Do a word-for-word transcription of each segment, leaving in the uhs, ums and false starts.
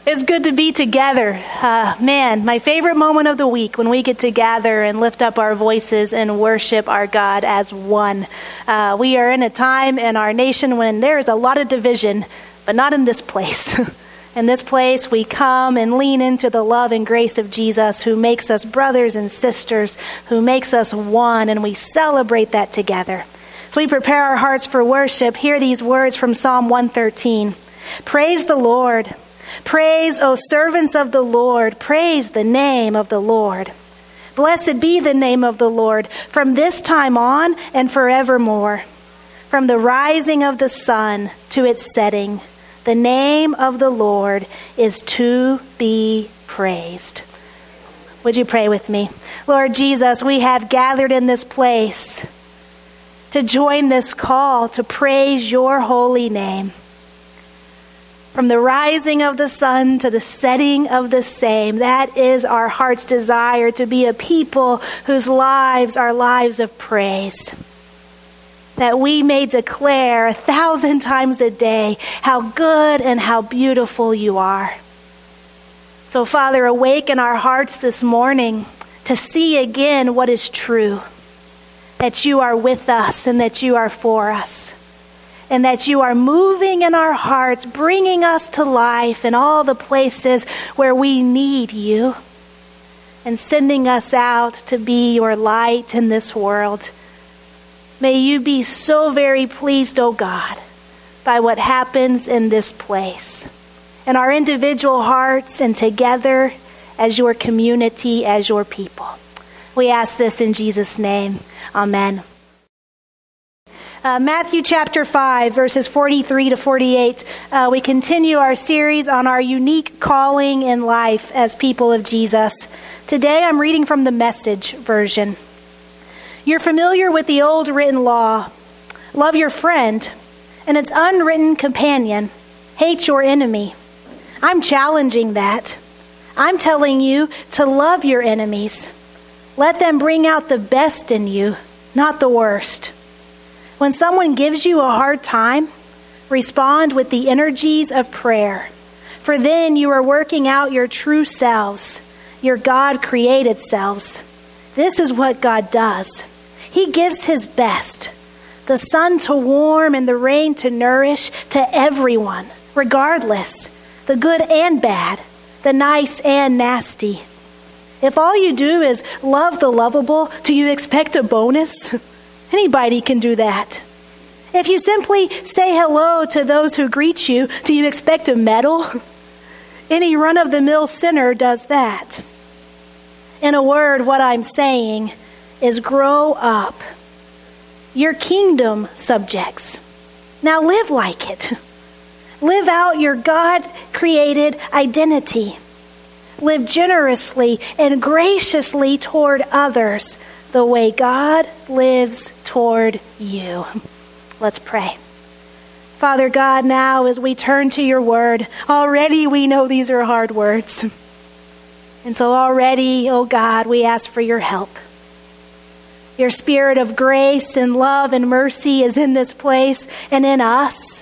It's good to be together. Uh, man, my favorite moment of the week when we get to gather and lift up our voices and worship our God as one. Uh, we are in a time in our nation when there is a lot of division, but not in this place. In this place, we come and lean into the love and grace of Jesus, who makes us brothers and sisters, who makes us one, and we celebrate that together. So we prepare our hearts for worship. Hear these words from Psalm one thirteen. Praise the Lord. Praise, O servants of the Lord. Praise the name of the Lord. Blessed be the name of the Lord from this time on and forevermore. From the rising of the sun to its setting, the name of the Lord is to be praised. Would you pray with me? Lord Jesus, we have gathered in this place to join this call to praise your holy name. From the rising of the sun to the setting of the same, that is our heart's desire, to be a people whose lives are lives of praise. That we may declare a thousand times a day how good and how beautiful you are. So, Father, awaken our hearts this morning to see again what is true. That you are with us and that you are for us. And that you are moving in our hearts, bringing us to life in all the places where we need you. And sending us out to be your light in this world. May you be so very pleased, O God, by what happens in this place. In our individual hearts and together as your community, as your people. We ask this in Jesus' name. Amen. Uh, Matthew chapter five, verses forty-three to forty-eight. Uh, we continue our series on our unique calling in life as people of Jesus. Today I'm reading from the Message version. You're familiar with the old written law. Love your friend, and its unwritten companion. Hate your enemy. I'm challenging that. I'm telling you to love your enemies. Let them bring out the best in you, not the worst. When someone gives you a hard time, respond with the energies of prayer. For then you are working out your true selves, your God-created selves. This is what God does. He gives his best, the sun to warm and the rain to nourish to everyone, regardless, the good and bad, the nice and nasty. If all you do is love the lovable, do you expect a bonus? Anybody can do that. If you simply say hello to those who greet you, do you expect a medal? Any run-of-the-mill sinner does that. In a word, what I'm saying is grow up. You're kingdom subjects. Now live like it. Live out your God-created identity. Live generously and graciously toward others the way God lives toward you. Let's pray. Father God, now as we turn to your word, already we know these are hard words. And so already, oh God, we ask for your help. Your spirit of grace and love and mercy is in this place and in us.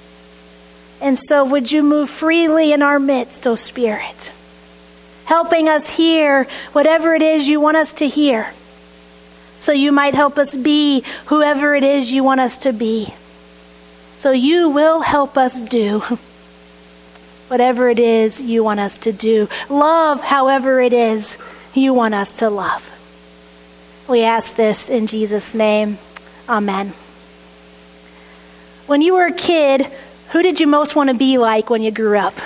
And so would you move freely in our midst, oh Spirit, helping us hear whatever it is you want us to hear. So you might help us be whoever it is you want us to be. So you will help us do whatever it is you want us to do. Love however it is you want us to love. We ask this in Jesus' name. Amen. When you were a kid, who did you most want to be like when you grew up?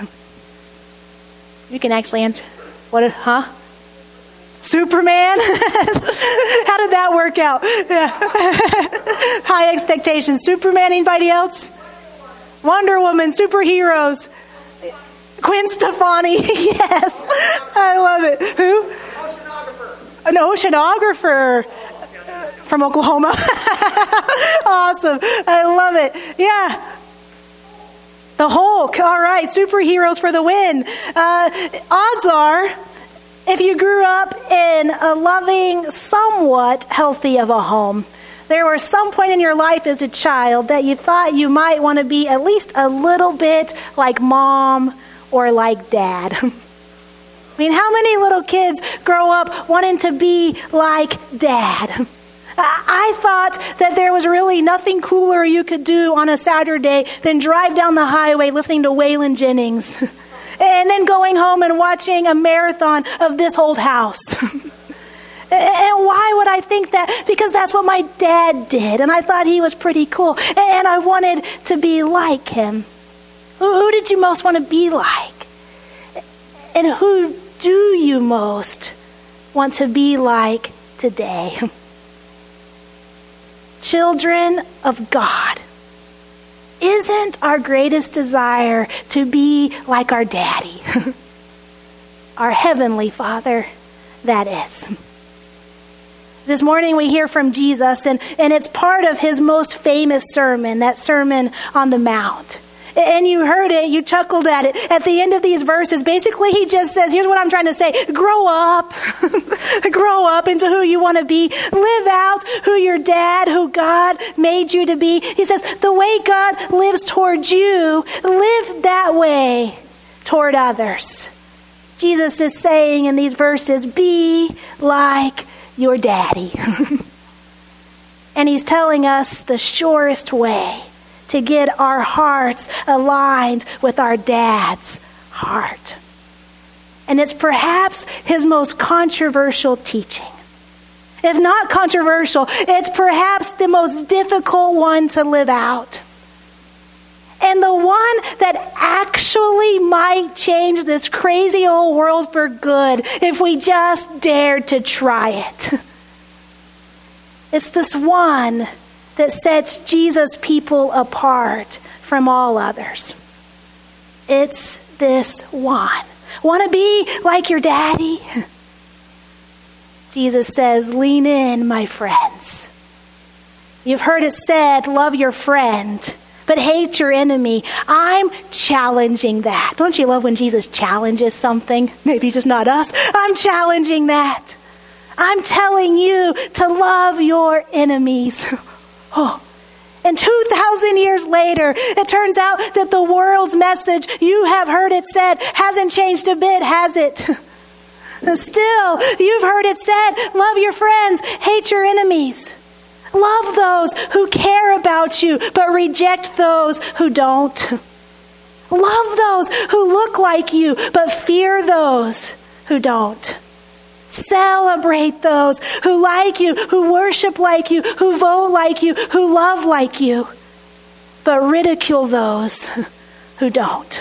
You can actually answer. What, huh? Superman? How did that work out? Yeah. High expectations. Superman, anybody else? Wonder Woman, superheroes. Gwen Stefani, yes. I love it. Who? Oceanographer. An oceanographer from Oklahoma. Awesome. I love it. Yeah. The Hulk. All right. Superheroes for the win. Uh, odds are, if you grew up in a loving, somewhat healthy of a home, there was some point in your life as a child that you thought you might want to be at least a little bit like mom or like dad? I mean, how many little kids grow up wanting to be like dad? I thought that there was really nothing cooler you could do on a Saturday than drive down the highway listening to Waylon Jennings and then going home and watching a marathon of This Old House. And why would I think that? Because that's what my dad did, and I thought he was pretty cool, and I wanted to be like him. Who did you most want to be like? And who do you most want to be like today? Children of God, isn't our greatest desire to be like our daddy? Our heavenly Father, that is. This morning we hear from Jesus, and, and it's part of his most famous sermon, that Sermon on the Mount. And you heard it, you chuckled at it. At the end of these verses, basically he just says, here's what I'm trying to say, grow up. Grow up into who you want to be. Live out who your dad, who God made you to be. He says, the way God lives toward you, live that way toward others. Jesus is saying in these verses, be like your daddy. And he's telling us the surest way to get our hearts aligned with our dad's heart. And it's perhaps his most controversial teaching. If not controversial, it's perhaps the most difficult one to live out. And the one that actually might change this crazy old world for good if we just dared to try it. It's this one that sets Jesus' people apart from all others. It's this one. Want to be like your daddy? Jesus says, lean in, my friends. You've heard it said, love your friend, but hate your enemy. I'm challenging that. Don't you love when Jesus challenges something? Maybe just not us. I'm challenging that. I'm telling you to love your enemies. Oh, and two thousand years later, it turns out that the world's message, you have heard it said, hasn't changed a bit, has it? Still, you've heard it said, love your friends, hate your enemies. Love those who care about you, but reject those who don't. Love those who look like you, but fear those who don't. Celebrate those who like you, who worship like you, who vote like you, who love like you, but ridicule those who don't.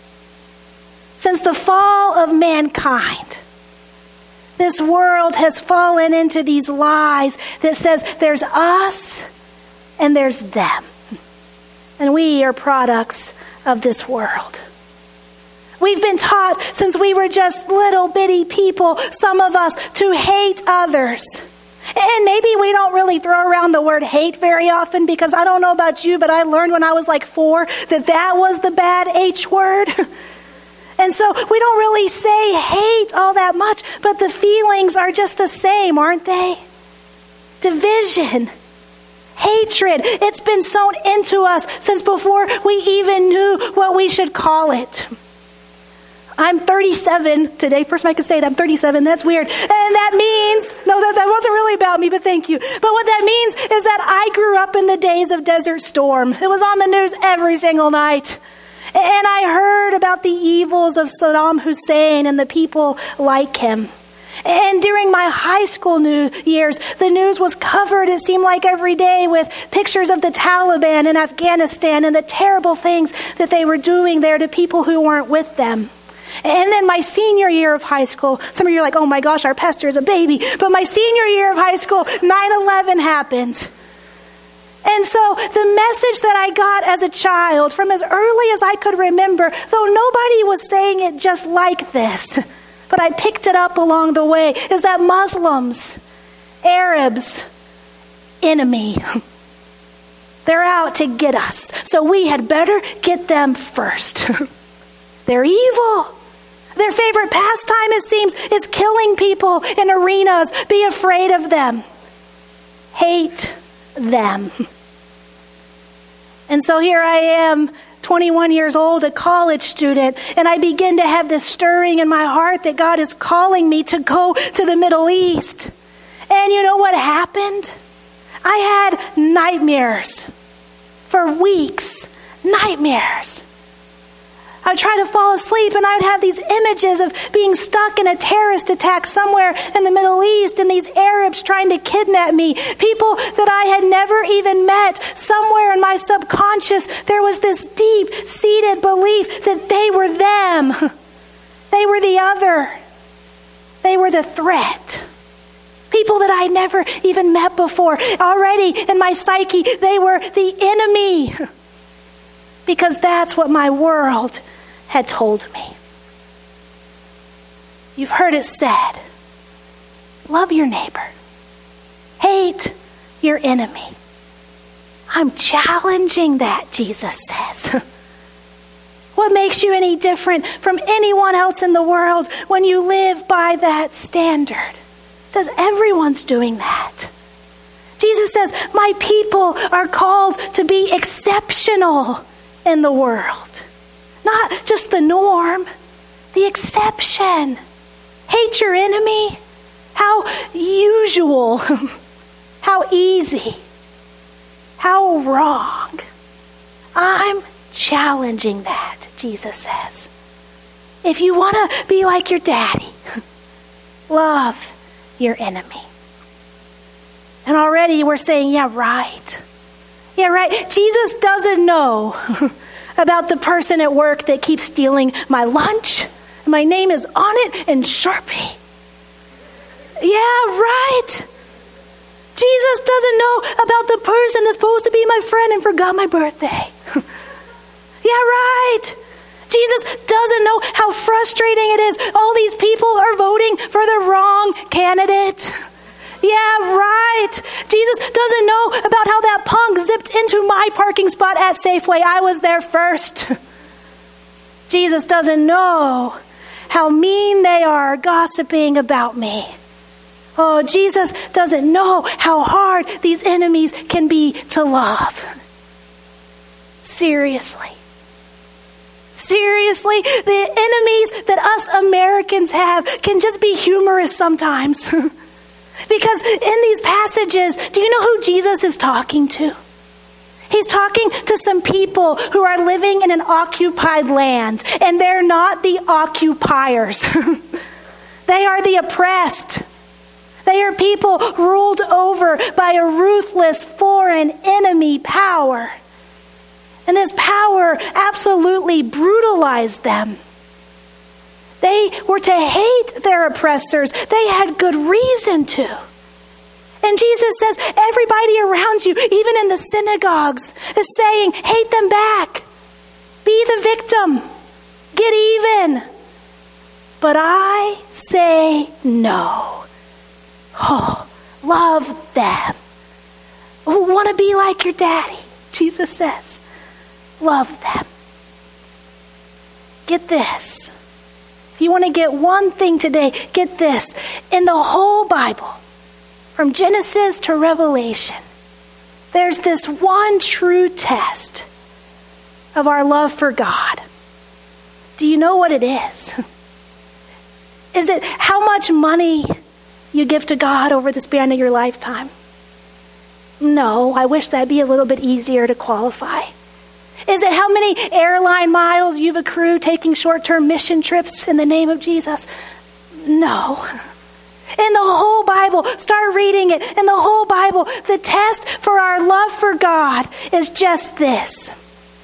Since the fall of mankind, this world has fallen into these lies that says there's us and there's them. And we are products of this world. We've been taught since we were just little bitty people, some of us, to hate others. And maybe we don't really throw around the word hate very often, because I don't know about you, but I learned when I was like four that that was the bad H word. And so we don't really say hate all that much, but the feelings are just the same, aren't they? Division, hatred, it's been sown into us since before we even knew what we should call it. I'm thirty-seven today. First I could say it, I'm thirty-seven. That's weird. And that means, no, that, that wasn't really about me, but thank you. But what that means is that I grew up in the days of Desert Storm. It was on the news every single night. And I heard about the evils of Saddam Hussein and the people like him. And during my high school new years, the news was covered, it seemed like every day, with pictures of the Taliban in Afghanistan and the terrible things that they were doing there to people who weren't with them. And then my senior year of high school, some of you are like, oh my gosh, our pastor is a baby. But my senior year of high school, nine eleven happened. And so the message that I got as a child, from as early as I could remember, though nobody was saying it just like this, but I picked it up along the way, is that Muslims, Arabs, enemy. They're out to get us. So we had better get them first. They're evil. Their favorite pastime, it seems, is killing people in arenas. Be afraid of them. Hate them. And so here I am, twenty-one years old, a college student, and I begin to have this stirring in my heart that God is calling me to go to the Middle East. And you know what happened? I had nightmares for weeks. Nightmares. I would try to fall asleep and I would have these images of being stuck in a terrorist attack somewhere in the Middle East and these Arabs trying to kidnap me. People that I had never even met. Somewhere in my subconscious, there was this deep-seated belief that they were them. They were the other. They were the threat. People that I never even met before. Already in my psyche, they were the enemy. Because that's what my world had told me. You've heard it said, love your neighbor. Hate your enemy. I'm challenging that, Jesus says. What makes you any different from anyone else in the world when you live by that standard? It says everyone's doing that. Jesus says, my people are called to be exceptional in the world. Not just the norm, the exception. Hate your enemy? How usual. How easy. How wrong. I'm challenging that, Jesus says. If you want to be like your daddy, love your enemy. And already we're saying, yeah, right. Yeah, right. Jesus doesn't know about the person at work that keeps stealing my lunch. My name is on it in Sharpie. Yeah, right. Jesus doesn't know about the person that's supposed to be my friend and forgot my birthday. Yeah, right. Jesus doesn't know how frustrating it is. All these people are voting for the wrong candidate. Yeah, right. Jesus doesn't know about how that punk zipped into my parking spot at Safeway. I was there first. Jesus doesn't know how mean they are gossiping about me. Oh, Jesus doesn't know how hard these enemies can be to love. Seriously. Seriously, the enemies that us Americans have can just be humorous sometimes. Because in these passages, do you know who Jesus is talking to? He's talking to some people who are living in an occupied land, and they're not the occupiers. They are the oppressed. They are people ruled over by a ruthless foreign enemy power. And this power absolutely brutalized them. They were to hate their oppressors. They had good reason to. And Jesus says, everybody around you, even in the synagogues, is saying, hate them back. Be the victim. Get even. But I say no. Oh, love them. Want to be like your daddy, Jesus says. Love them. Get this. If you want to get one thing today, get this. In the whole Bible, from Genesis to Revelation, there's this one true test of our love for God. Do you know what it is? Is it how much money you give to God over the span of your lifetime? No, I wish that'd be a little bit easier to qualify. Is it how many airline miles you've accrued taking short-term mission trips in the name of Jesus? No. In the whole Bible, start reading it. In the whole Bible, the test for our love for God is just this.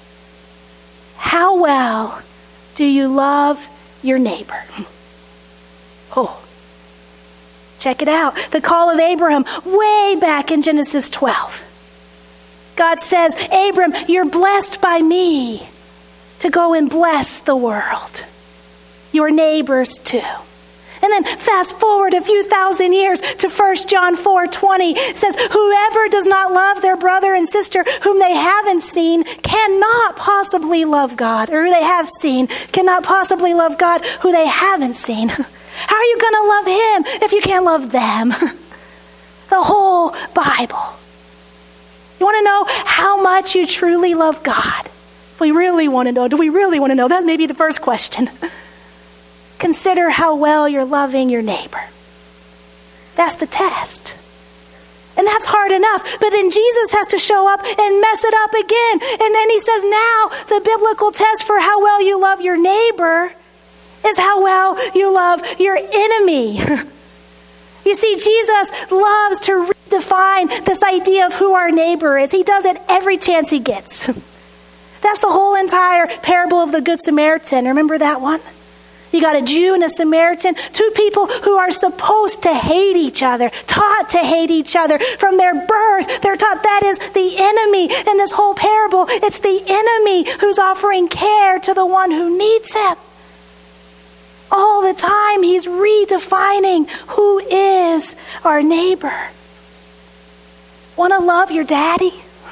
How well do you love your neighbor? Oh, check it out. The call of Abraham way back in Genesis twelve. God says, Abram, you're blessed by me to go and bless the world. Your neighbors too. And then fast forward a few thousand years to First John four twenty. It says, whoever does not love their brother and sister whom they haven't seen cannot possibly love God. Or who they have seen cannot possibly love God who they haven't seen. How are you going to love him if you can't love them? The whole Bible. You want to know how much you truly love God? We really want to know. Do we really want to know? That may be the first question. Consider how well you're loving your neighbor. That's the test. And that's hard enough. But then Jesus has to show up and mess it up again. And then he says, now the biblical test for how well you love your neighbor is how well you love your enemy. You see, Jesus loves to redefine this idea of who our neighbor is. He does it every chance he gets. That's the whole entire parable of the Good Samaritan. Remember that one? You got a Jew and a Samaritan, two people who are supposed to hate each other, taught to hate each other from their birth. They're taught that is the enemy in this whole parable. It's the enemy who's offering care to the one who needs him. All the time, he's redefining who is our neighbor. Want to love your daddy?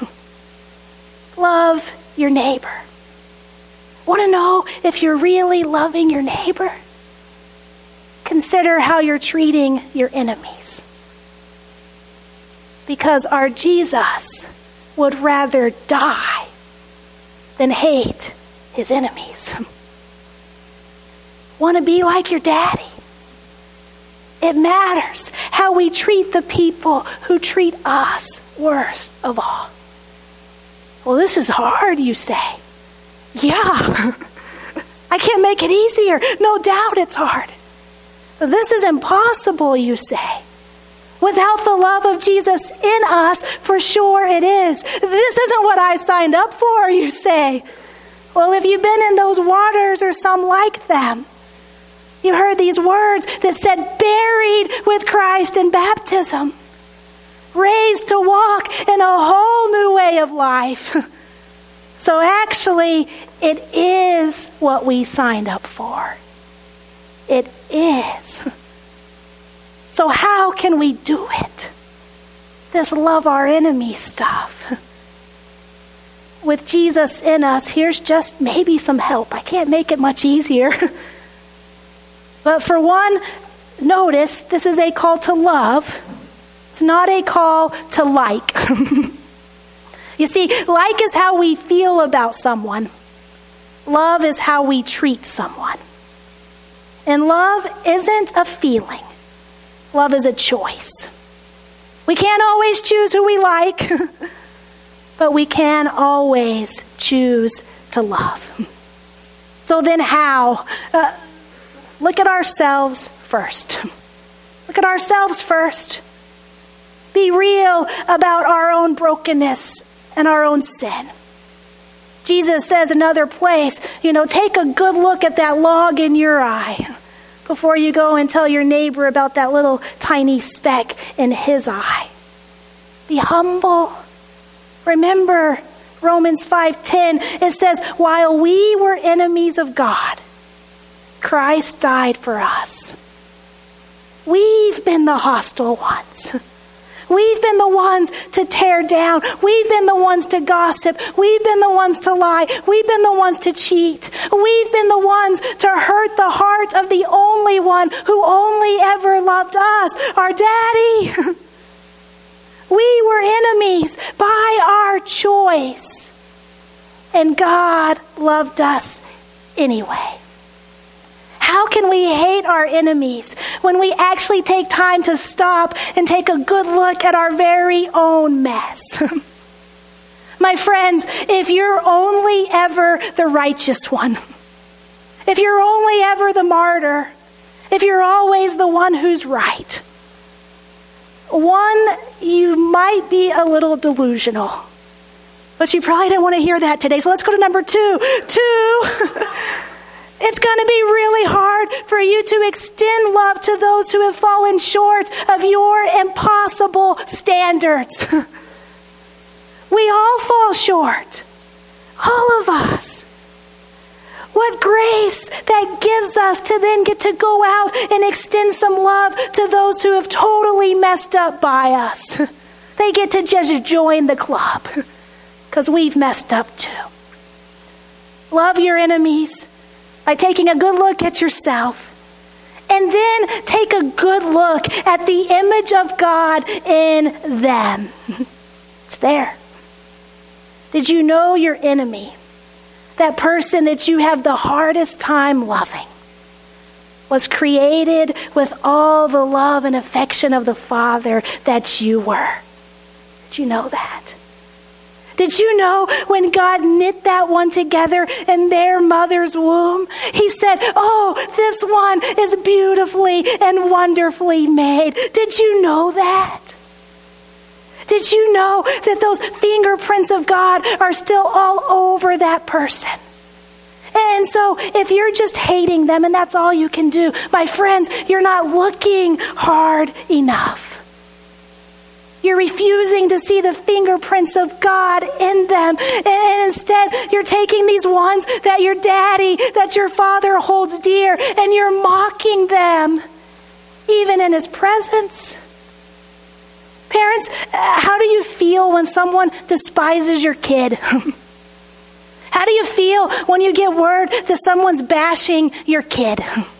Love your neighbor. Want to know if you're really loving your neighbor? Consider how you're treating your enemies. Because our Jesus would rather die than hate his enemies. Want to be like your daddy? It matters how we treat the people who treat us worst of all. Well, this is hard, you say. Yeah, I can't make it easier. No doubt it's hard. This is impossible, you say. Without the love of Jesus in us, for sure it is. This isn't what I signed up for, you say. Well, if you've been in those waters or some like them, you heard these words that said, buried with Christ in baptism, raised to walk in a whole new way of life. So actually, it is what we signed up for. It is. So how can we do it? This love our enemy stuff. With Jesus in us, here's just maybe some help. I can't make it much easier. But for one, notice this is a call to love. It's not a call to like. You see, like is how we feel about someone. Love is how we treat someone. And love isn't a feeling. Love is a choice. We can't always choose who we like, but we can always choose to love. So then how? Uh, look at ourselves first. Look at ourselves first. Be real about our own brokenness and our own sin. Jesus says in another place, you know, take a good look at that log in your eye before you go and tell your neighbor about that little tiny speck in his eye. Be humble. Remember Romans five ten, it says, while we were enemies of God, Christ died for us. We've been the hostile ones. We've been the ones to tear down. We've been the ones to gossip. We've been the ones to lie. We've been the ones to cheat. We've been the ones to hurt the heart of the only one who only ever loved us, our daddy. We were enemies by our choice. And God loved us anyway. How can we hate our enemies when we actually take time to stop and take a good look at our very own mess? My friends, if you're only ever the righteous one, if you're only ever the martyr, if you're always the one who's right, one, you might be a little delusional. But you probably didn't want to hear that today. So let's go to number two. Two, it's going to be really hard for you to extend love to those who have fallen short of your impossible standards. We all fall short. All of us. What grace that gives us to then get to go out and extend some love to those who have totally messed up by us. They get to just join the club because we've messed up too. Love your enemies by taking a good look at yourself. And then take a good look at the image of God in them. It's there. Did you know your enemy that person that you have the hardest time loving, was created with all the love and affection of the Father that you were. Did you know that? Did you know when God knit that one together in their mother's womb, he said, oh, this one is beautifully and wonderfully made. Did you know that? Did you know that those fingerprints of God are still all over that person? And so if you're just hating them and that's all you can do, my friends, you're not looking hard enough. You're refusing to see the fingerprints of God in them. And instead, you're taking these ones that your daddy, that your father holds dear, and you're mocking them, even in his presence. Parents, how do you feel when someone despises your kid? How do you feel when you get word that someone's bashing your kid?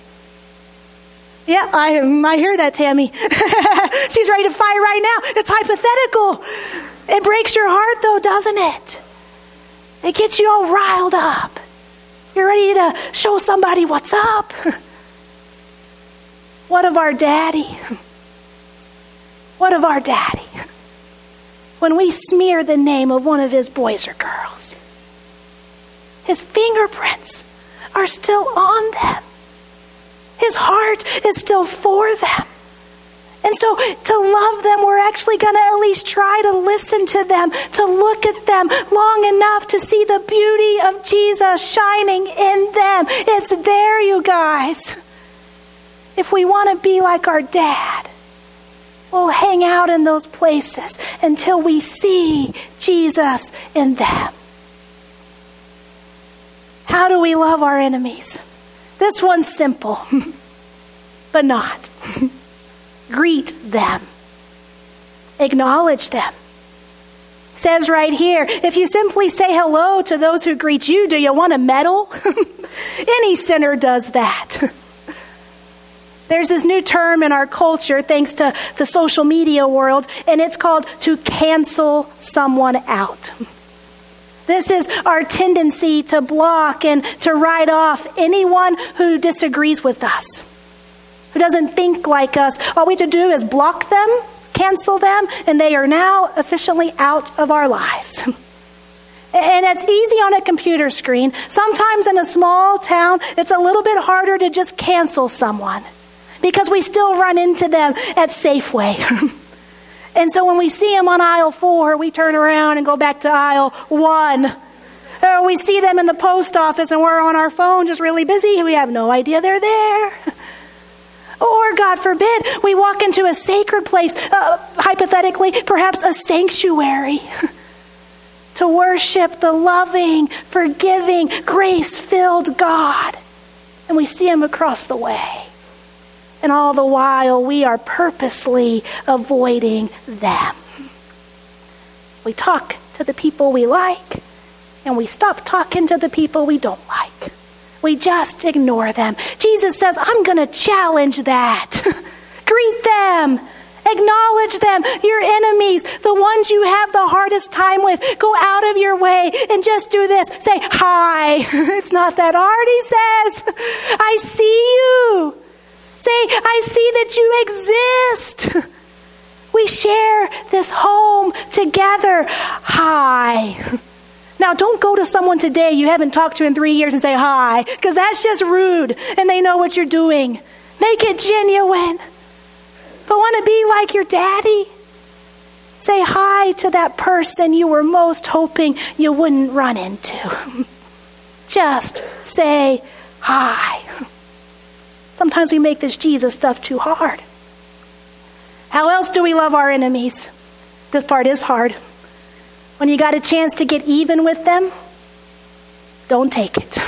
Yeah, I I hear that, Tammy. She's ready to fight right now. It's hypothetical. It breaks your heart, though, doesn't it? It gets you all riled up. You're ready to show somebody what's up. What of our daddy? What of our daddy? When we smear the name of one of his boys or girls, his fingerprints are still on them. His heart is still for them. And so to love them, we're actually going to at least try to listen to them, to look at them long enough to see the beauty of Jesus shining in them. It's there, you guys. If we want to be like our dad, we'll hang out in those places until we see Jesus in them. How do we love our enemies? This one's simple, but not. Greet them. Acknowledge them. It says right here, if you simply say hello to those who greet you, do you want to meddle? Any sinner does that. There's this new term in our culture, thanks to the social media world, and it's called to cancel someone out. This is our tendency to block and to write off anyone who disagrees with us, who doesn't think like us. All we have to do is block them, cancel them, and they are now officially out of our lives. And it's easy on a computer screen. Sometimes in a small town, it's a little bit harder to just cancel someone because we still run into them at Safeway. And so when we see them on aisle four, we turn around and go back to aisle one. Or we see them in the post office and we're on our phone just really busy. We have no idea they're there. Or, God forbid, we walk into a sacred place, uh, hypothetically, perhaps a sanctuary, to worship the loving, forgiving, grace-filled God. And we see him across the way. And all the while, we are purposely avoiding them. We talk to the people we like, and we stop talking to the people we don't like. We just ignore them. Jesus says, I'm going to challenge that. Greet them. Acknowledge them, your enemies, the ones you have the hardest time with. Go out of your way and just do this. Say, hi. It's not that hard, he says. I see you. Say, I see that you exist. We share this home together. Hi. Now, don't go to someone today you haven't talked to in three years and say hi, because that's just rude, and they know what you're doing. Make it genuine. But want to be like your daddy? Say hi to that person you were most hoping you wouldn't run into. Just say hi. Sometimes we make this Jesus stuff too hard. How else do we love our enemies? This part is hard. When you got a chance to get even with them, don't take it.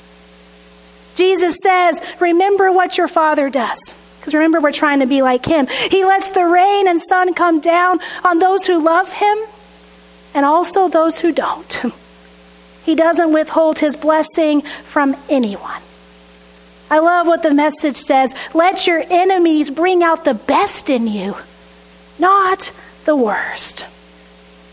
Jesus says, remember what your Father does. Because remember, we're trying to be like him. He lets the rain and sun come down on those who love him and also those who don't. He doesn't withhold his blessing from anyone. I love what the Message says. Let your enemies bring out the best in you, not the worst.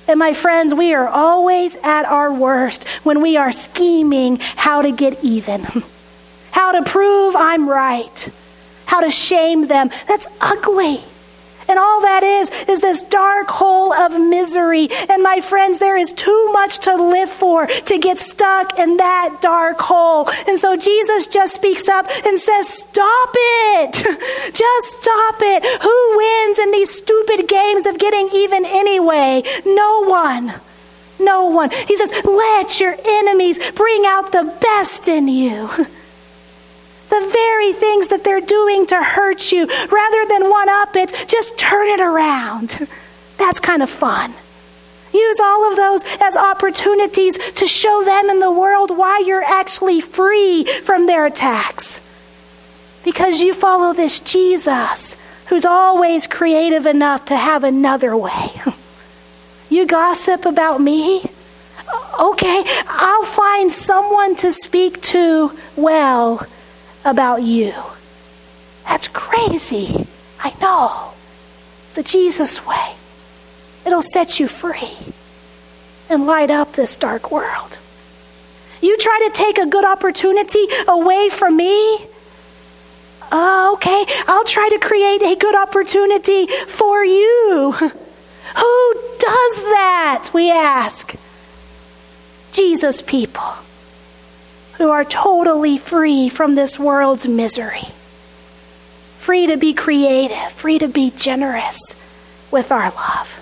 And my friends, we are always at our worst when we are scheming how to get even, how to prove I'm right, how to shame them. That's ugly. And all that is, is this dark hole of misery. And my friends, there is too much to live for to get stuck in that dark hole. And so Jesus just speaks up and says, stop it. Just stop it. Who wins in these stupid games of getting even anyway? No one. No one. He says, let your enemies bring out the best in you. The very things that they're doing to hurt you, rather than one-up it, just turn it around. That's kind of fun. Use all of those as opportunities to show them in the world why you're actually free from their attacks. Because you follow this Jesus who's always creative enough to have another way. You gossip about me? Okay, I'll find someone to speak to well about you. That's crazy. I know. It's the Jesus way. It'll set you free and light up this dark world. You try to take a good opportunity away from me? Uh, okay, I'll try to create a good opportunity for you. Who does that, we ask? Jesus people, who are totally free from this world's misery. Free to be creative, free to be generous with our love.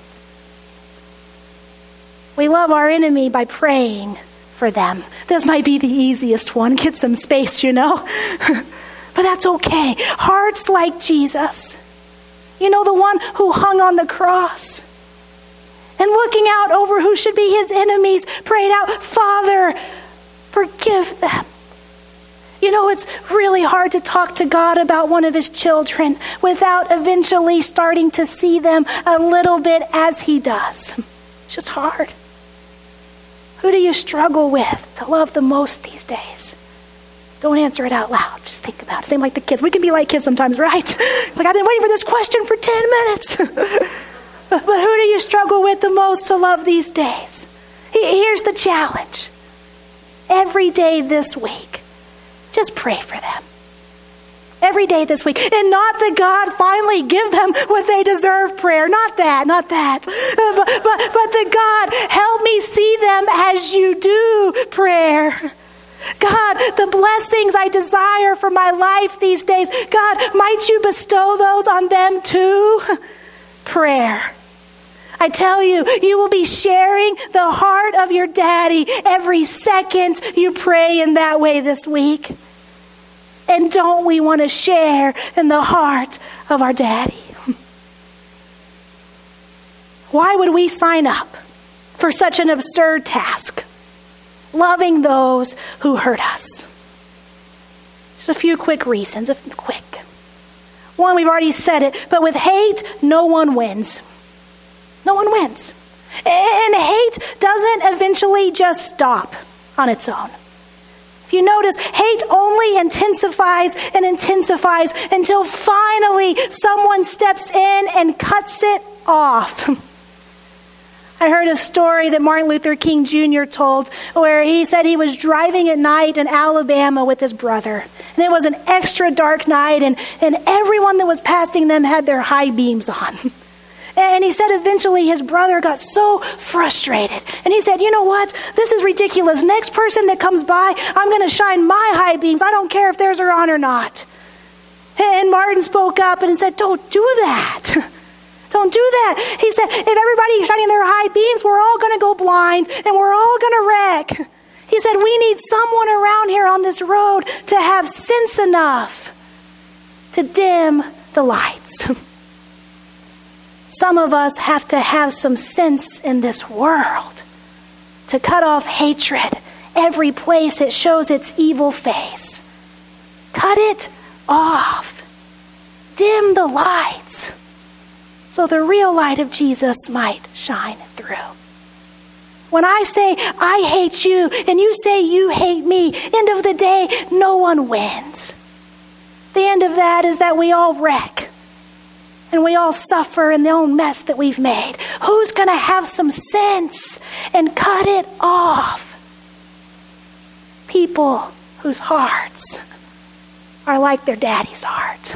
We love our enemy by praying for them. This might be the easiest one. Get some space, you know. But that's okay. Hearts like Jesus. You know, the one who hung on the cross. And looking out over who should be his enemies, prayed out, Father, forgive them. You know, it's really hard to talk to God about one of his children without eventually starting to see them a little bit as he does. It's just hard. Who do you struggle with to love the most these days? Don't answer it out loud. Just think about it. Same like the kids. We can be like kids sometimes, right? Like, I've been waiting for this question for ten minutes. But who do you struggle with the most to love these days? Here's the challenge. Every day this week, just pray for them. Every day this week. And not that God finally give them what they deserve prayer. Not that, not that. But, but, but that God, help me see them as you do prayer. God, the blessings I desire for my life these days, God, might you bestow those on them too? Prayer. I tell you, you will be sharing the heart of your daddy every second you pray in that way this week. And don't we want to share in the heart of our daddy? Why would we sign up for such an absurd task? Loving those who hurt us. Just a few quick reasons. Quick. One, we've already said it, but with hate, no one wins. No one wins. And hate doesn't eventually just stop on its own. If you notice, hate only intensifies and intensifies until finally someone steps in and cuts it off. I heard a story that Martin Luther King Junior told where he said he was driving at night in Alabama with his brother. And it was an extra dark night, and, and everyone that was passing them had their high beams on. And he said eventually his brother got so frustrated. And he said, you know what? This is ridiculous. Next person that comes by, I'm going to shine my high beams. I don't care if theirs are on or not. And Martin spoke up and said, don't do that. Don't do that. He said, if everybody's shining their high beams, we're all going to go blind and we're all going to wreck. He said, we need someone around here on this road to have sense enough to dim the lights. Some of us have to have some sense in this world to cut off hatred every place it shows its evil face. Cut it off. Dim the lights so the real light of Jesus might shine through. When I say, I hate you, and you say you hate me, end of the day, no one wins. The end of that is that we all wreck. And we all suffer in the own mess that we've made. Who's going to have some sense and cut it off? People whose hearts are like their daddy's heart.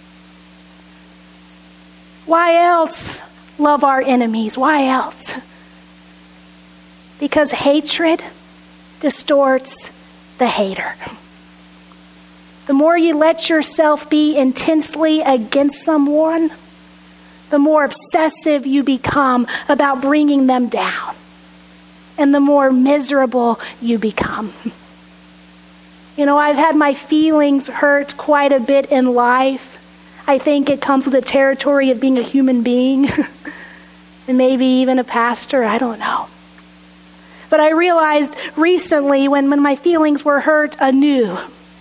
Why else love our enemies? Why else? Because hatred distorts the hater. The more you let yourself be intensely against someone, the more obsessive you become about bringing them down, and the more miserable you become. You know, I've had my feelings hurt quite a bit in life. I think it comes with the territory of being a human being, and maybe even a pastor, I don't know. But I realized recently when, when my feelings were hurt anew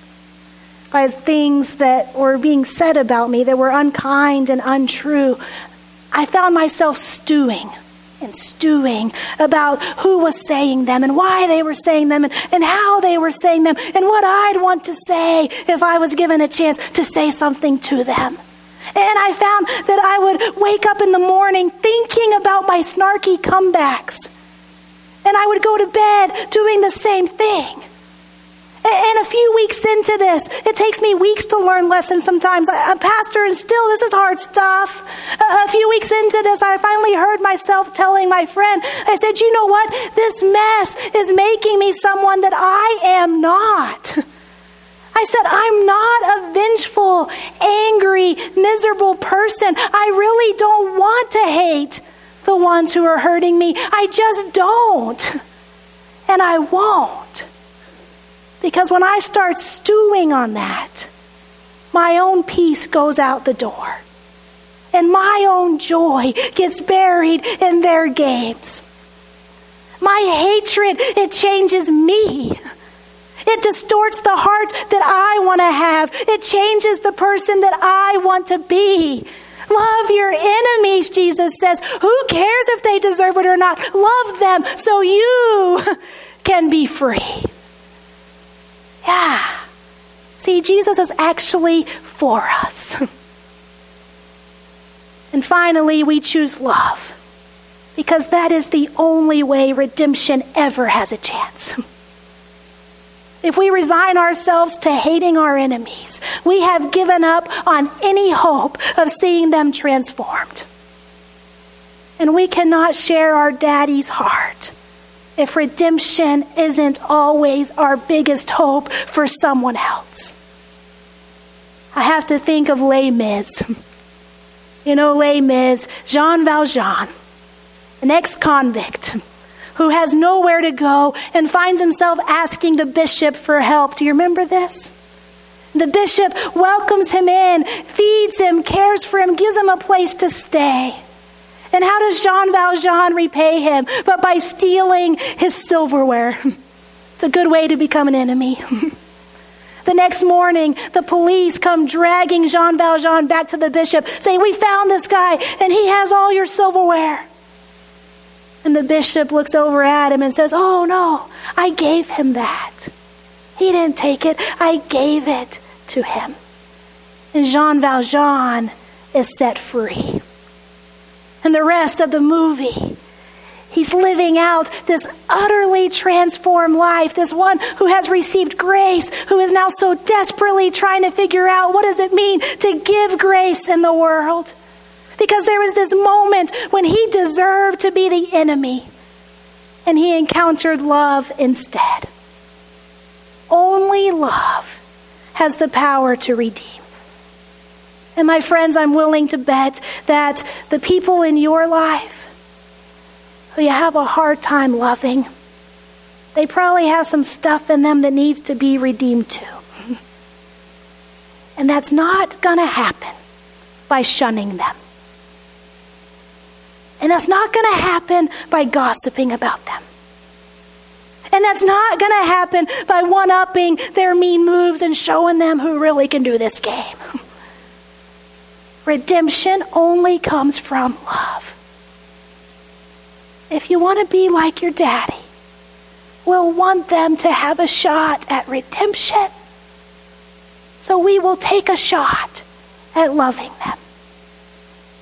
by things that were being said about me that were unkind and untrue, I found myself stewing and stewing about who was saying them and why they were saying them and, and how they were saying them and what I'd want to say if I was given a chance to say something to them. And I found that I would wake up in the morning thinking about my snarky comebacks. And I would go to bed doing the same thing. And a few weeks into this, it takes me weeks to learn lessons sometimes. I'm a pastor and still this is hard stuff. A few weeks into this, I finally heard myself telling my friend, I said, you know what? This mess is making me someone that I am not. I said, I'm not a vengeful, angry, miserable person. I really don't want to hate the ones who are hurting me. I just don't. And I won't. Because when I start stewing on that, my own peace goes out the door. And my own joy gets buried in their games. My hatred, it changes me. It distorts the heart that I want to have. It changes the person that I want to be. Love your enemies, Jesus says. Who cares if they deserve it or not? Love them so you can be free. Yeah. See, Jesus is actually for us. And finally, we choose love. Because that is the only way redemption ever has a chance. If we resign ourselves to hating our enemies, we have given up on any hope of seeing them transformed. And we cannot share our daddy's heart if redemption isn't always our biggest hope for someone else. I have to think of Les Mis. You know Les Mis, Jean Valjean, an ex-convict who has nowhere to go and finds himself asking the bishop for help. Do you remember this? The bishop welcomes him in, feeds him, cares for him, gives him a place to stay. And how does Jean Valjean repay him? But by stealing his silverware. It's a good way to become an enemy. The next morning, the police come dragging Jean Valjean back to the bishop, saying, we found this guy and he has all your silverware. And the bishop looks over at him and says, oh no, I gave him that. He didn't take it, I gave it to him. And Jean Valjean is set free. And the rest of the movie, he's living out this utterly transformed life. This one who has received grace, who is now so desperately trying to figure out what does it mean to give grace in the world. Because there was this moment when he deserved to be the enemy, and he encountered love instead. Only love has the power to redeem. And my friends, I'm willing to bet that the people in your life who you have a hard time loving, they probably have some stuff in them that needs to be redeemed too. And that's not going to happen by shunning them. And that's not going to happen by gossiping about them. And that's not going to happen by one-upping their mean moves and showing them who really can do this game. Redemption only comes from love. If you want to be like your daddy, we'll want them to have a shot at redemption. So we will take a shot at loving them.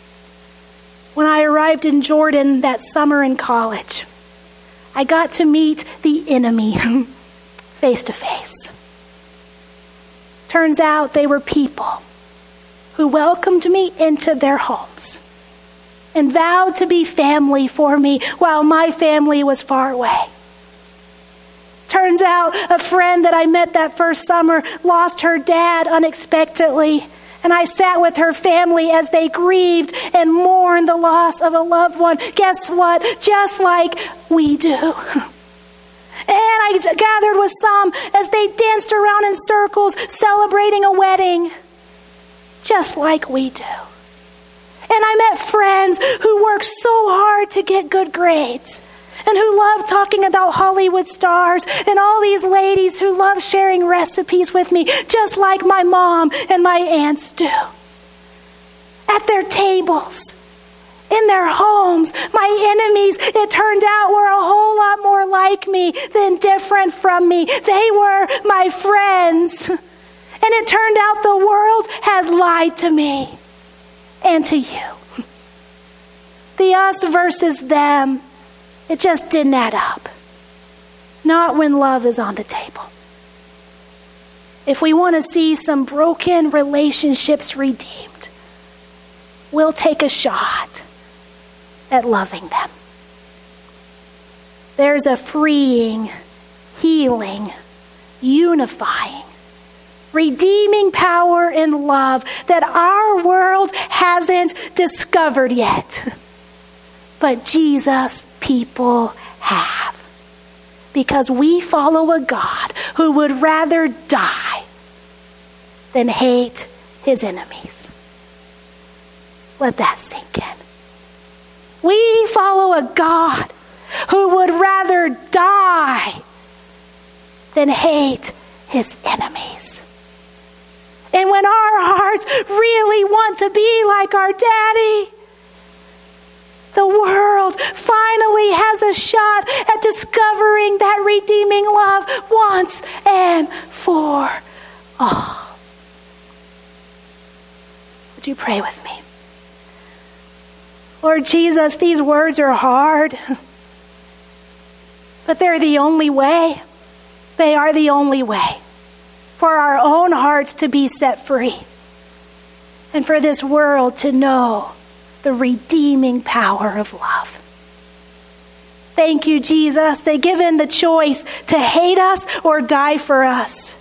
When I arrived in Jordan that summer in college, I got to meet the enemy face to face. Turns out they were people who welcomed me into their homes and vowed to be family for me while my family was far away. Turns out a friend that I met that first summer lost her dad unexpectedly, and I sat with her family as they grieved and mourned the loss of a loved one. Guess what? Just like we do. And I gathered with some as they danced around in circles celebrating a wedding, just like we do. And I met friends who worked so hard to get good grades and who loved talking about Hollywood stars, and all these ladies who love sharing recipes with me, just like my mom and my aunts do. At their tables, in their homes, my enemies, it turned out, were a whole lot more like me than different from me. They were my friends. And it turned out the world had lied to me and to you. The us versus them, it just didn't add up. Not when love is on the table. If we want to see some broken relationships redeemed, we'll take a shot at loving them. There's a freeing, healing, unifying, redeeming power in love that our world hasn't discovered yet. But Jesus' people have. Because we follow a God who would rather die than hate his enemies. Let that sink in. We follow a God who would rather die than hate his enemies. And when our hearts really want to be like our daddy, the world finally has a shot at discovering that redeeming love once and for all. Would you pray with me? Lord Jesus, these words are hard, but they're the only way. They are the only way for our own hearts to be set free and for this world to know the redeeming power of love. Thank you, Jesus, that given the choice to hate us or die for us,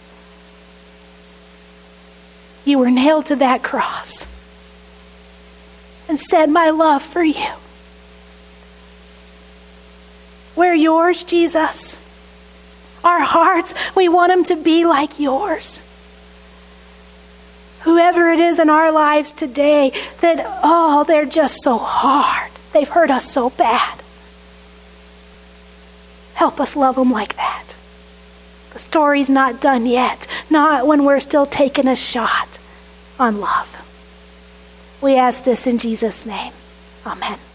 you were nailed to that cross and said, my love for you. We're yours, Jesus. Our hearts, we want them to be like yours. Whoever it is in our lives today that, oh, they're just so hard. They've hurt us so bad. Help us love them like that. The story's not done yet. Not when we're still taking a shot on love. We ask this in Jesus' name. Amen.